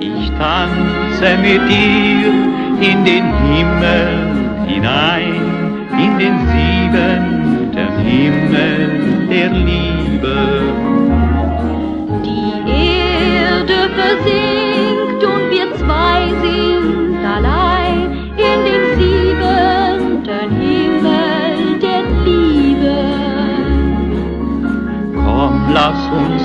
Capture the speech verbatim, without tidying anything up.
Ich tanze mit dir in den Himmel hinein, in den siebenten Himmel der Liebe. Die Erde versinkt und wir zwei sind allein in den siebenten Himmel der Liebe. Komm, lass uns